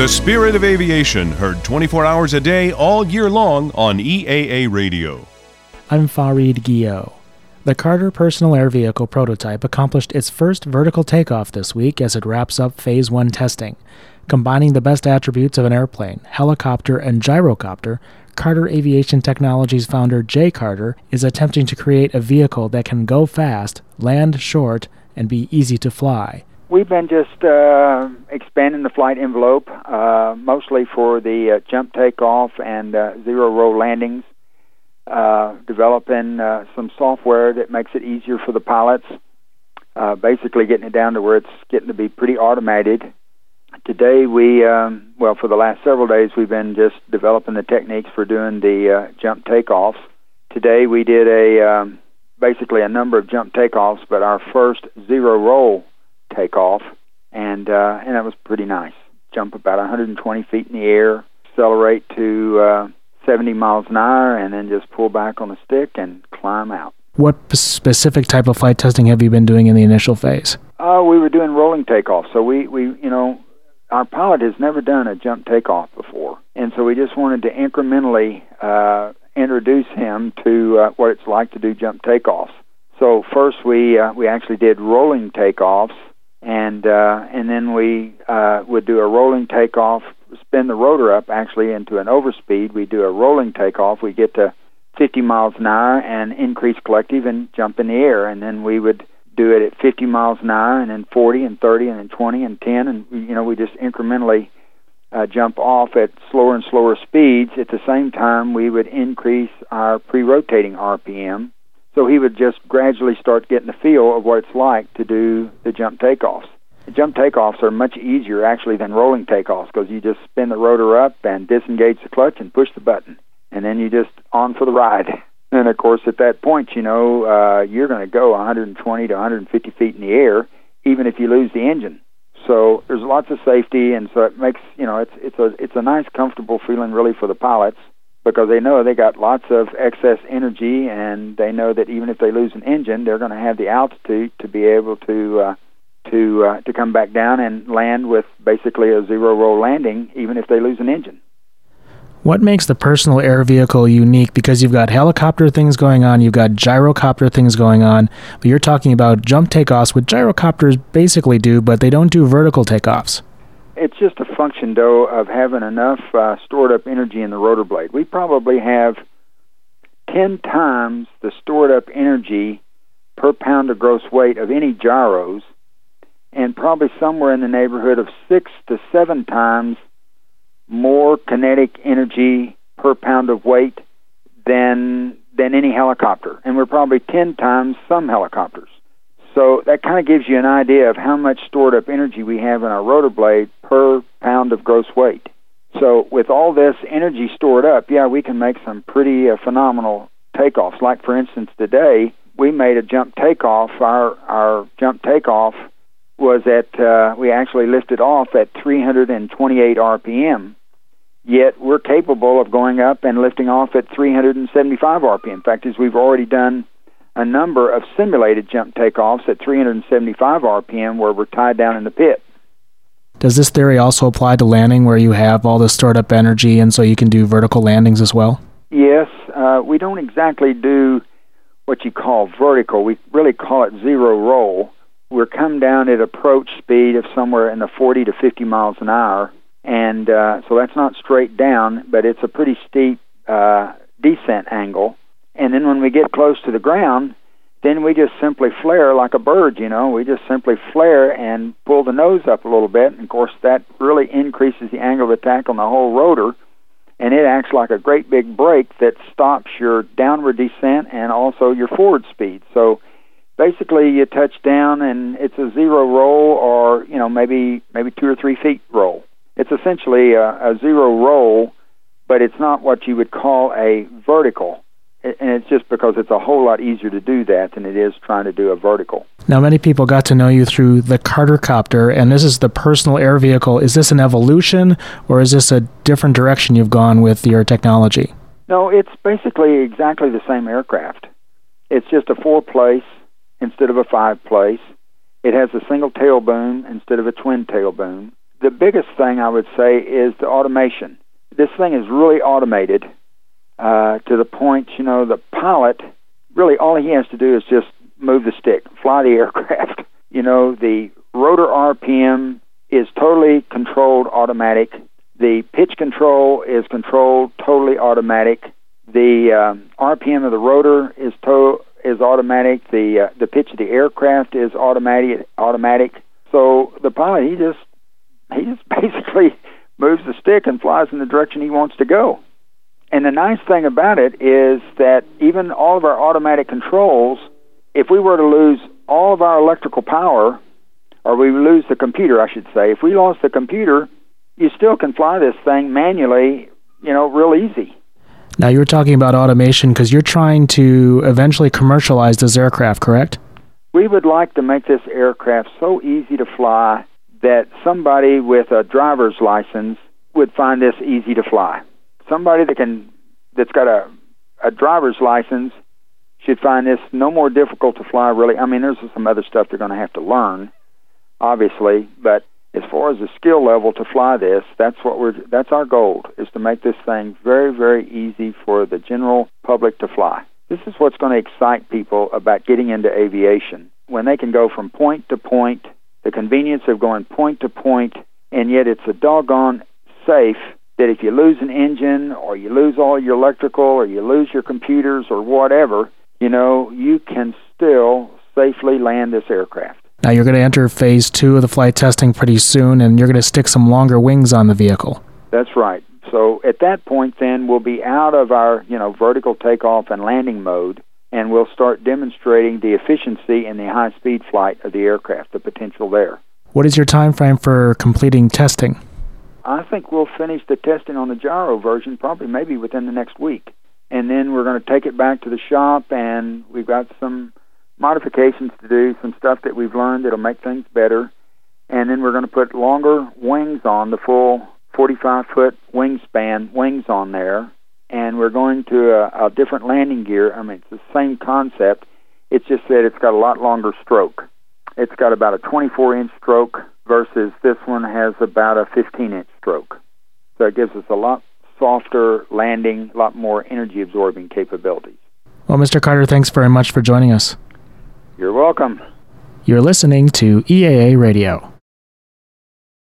The Spirit of Aviation, heard 24 hours a day, all year long on EAA Radio. I'm Farid Guillot. The Carter Personal Air Vehicle prototype accomplished its first vertical takeoff this week as it wraps up Phase 1 testing. Combining the best attributes of an airplane, helicopter, and gyrocopter, Carter Aviation Technologies founder Jay Carter is attempting to create a vehicle that can go fast, land short, and be easy to fly. We've been just expanding the flight envelope, mostly for the jump takeoff and zero-roll landings, developing some software that makes it easier for the pilots, basically getting it down to where it's getting to be pretty automated. Today for the last several days, we've been just developing the techniques for doing the jump takeoffs. Today we did basically a number of jump takeoffs, but our first zero-roll takeoff, and that was pretty nice. Jump about 120 feet in the air, accelerate to 70 miles an hour, and then just pull back on the stick and climb out. What specific type of flight testing have you been doing in the initial phase? We were doing rolling takeoff, so we our pilot has never done a jump takeoff before, and so we just wanted to incrementally introduce him to what it's like to do jump takeoffs. So first we actually did rolling takeoffs, and then we would do a rolling takeoff, spin the rotor up actually into an overspeed. We do a rolling takeoff. We get to 50 miles an hour and increase collective and jump in the air, and then we would do it at 50 miles an hour, and then 40 and 30 and then 20 and 10, and we just incrementally jump off at slower and slower speeds. At the same time, we would increase our pre-rotating RPM. So he would just gradually start getting the feel of what it's like to do the jump takeoffs. The jump takeoffs are much easier, actually, than rolling takeoffs, because you just spin the rotor up and disengage the clutch and push the button, and then you just on for the ride. And, of course, at that point, you're going to go 120 to 150 feet in the air, even if you lose the engine. So there's lots of safety, and so it makes, it's a nice, comfortable feeling, really, for the pilots, because they know they got lots of excess energy, and they know that even if they lose an engine, they're going to have the altitude to be able to come back down and land with basically a zero-roll landing, even if they lose an engine. What makes the personal air vehicle unique? Because you've got helicopter things going on, you've got gyrocopter things going on, but you're talking about jump takeoffs, which gyrocopters basically do, but they don't do vertical takeoffs. It's just a function, though, of having enough stored-up energy in the rotor blade. We probably have 10 times the stored-up energy per pound of gross weight of any gyros, and probably somewhere in the neighborhood of 6 to 7 times more kinetic energy per pound of weight than any helicopter. And we're probably 10 times some helicopters. So that kind of gives you an idea of how much stored-up energy we have in our rotor blade per pound of gross weight. So with all this energy stored up, we can make some pretty phenomenal takeoffs. Like, for instance, today, we made a jump takeoff. Our jump takeoff was we actually lifted off at 328 RPM, yet we're capable of going up and lifting off at 375 RPM. In fact, as we've already done a number of simulated jump takeoffs at 375 RPM where we're tied down in the pit. Does this theory also apply to landing where you have all the stored up energy and so you can do vertical landings as well? Yes. We don't exactly do what you call vertical. We really call it zero roll. We're come down at approach speed of somewhere in the 40 to 50 miles an hour, and so that's not straight down, but it's a pretty steep descent angle. And then when we get close to the ground, then we just simply flare like a bird, We just simply flare and pull the nose up a little bit. And, of course, that really increases the angle of attack on the whole rotor, and it acts like a great big brake that stops your downward descent and also your forward speed. So basically you touch down, and it's a zero roll or, maybe 2 or 3 feet roll. It's essentially a zero roll, but it's not what you would call a vertical. And it's just because it's a whole lot easier to do that than it is trying to do a vertical. Now, many people got to know you through the Carter Copter, and this is the personal air vehicle. Is this an evolution, or is this a different direction you've gone with your technology? No, it's basically exactly the same aircraft. It's just a 4-place instead of a 5-place. It has a single tail boom instead of a twin tail boom. the biggest thing I would say is the automation. This thing is really automated to the point, the pilot, really all he has to do is just move the stick, fly the aircraft. The rotor RPM is totally controlled automatic. The pitch control is controlled totally automatic. The RPM of the rotor is automatic. The pitch of the aircraft is automatic. So the pilot, he just basically moves the stick and flies in the direction he wants to go. And the nice thing about it is that even all of our automatic controls, if we were to lose all of our electrical power, or we lose the computer, I should say, if we lost the computer, you still can fly this thing manually, real easy. Now, you were talking about automation because you're trying to eventually commercialize this aircraft, correct? We would like to make this aircraft so easy to fly that somebody with a driver's license would find this easy to fly. Somebody that's got a driver's license should find this no more difficult to fly, really. I mean, there's some other stuff they're going to have to learn, obviously, but as far as the skill level to fly this, that's our goal, is to make this thing very, very easy for the general public to fly. This is what's going to excite people about getting into aviation, when they can go from point to point, the convenience of going point to point, and yet it's a doggone safe that if you lose an engine or you lose all your electrical or you lose your computers or whatever, you can still safely land this aircraft. Now, you're going to enter phase 2 of the flight testing pretty soon, and you're going to stick some longer wings on the vehicle. That's right. So at that point, then, we'll be out of our, vertical takeoff and landing mode, and we'll start demonstrating the efficiency in the high-speed flight of the aircraft, the potential there. What is your time frame for completing testing? I think we'll finish the testing on the gyro version probably maybe within the next week. And then we're going to take it back to the shop, and we've got some modifications to do, some stuff that we've learned that'll make things better. And then we're going to put longer wings on, the full 45-foot wingspan wings on there. And we're going to a different landing gear. I mean, it's the same concept. It's just that it's got a lot longer stroke. It's got about a 24-inch stroke versus this one has about a 15-inch stroke. So it gives us a lot softer landing, a lot more energy-absorbing capabilities. Well, Mr. Carter, thanks very much for joining us. You're welcome. You're listening to EAA Radio.